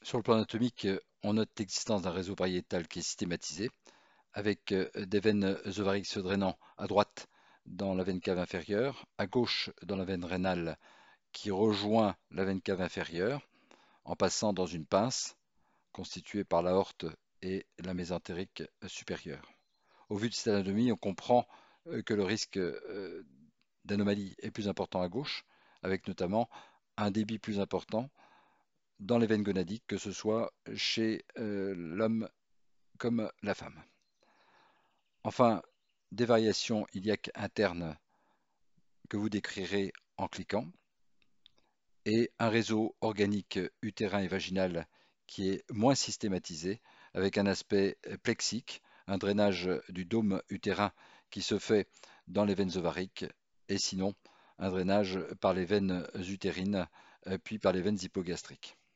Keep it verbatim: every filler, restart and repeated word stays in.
Sur le plan anatomique, euh, on note l'existence d'un réseau pariétal qui est systématisé, avec euh, des veines ovariques se drainant à droite dans la veine cave inférieure, à gauche dans la veine rénale qui rejoint la veine cave inférieure, en passant dans une pince constituée par l'aorte et la mésentérique supérieure. Au vu de cette anatomie, on comprend euh, que le risque euh, d'anomalie est plus important à gauche, avec notamment un débit plus important dans les veines gonadiques, que ce soit chez euh, l'homme comme la femme. Enfin, des variations iliaques internes que vous décrirez en cliquant, et un réseau organique utérin et vaginal qui est moins systématisé, avec un aspect plexique, un drainage du dôme utérin qui se fait dans les veines ovariques, et sinon un drainage par les veines utérines, puis par les veines hypogastriques.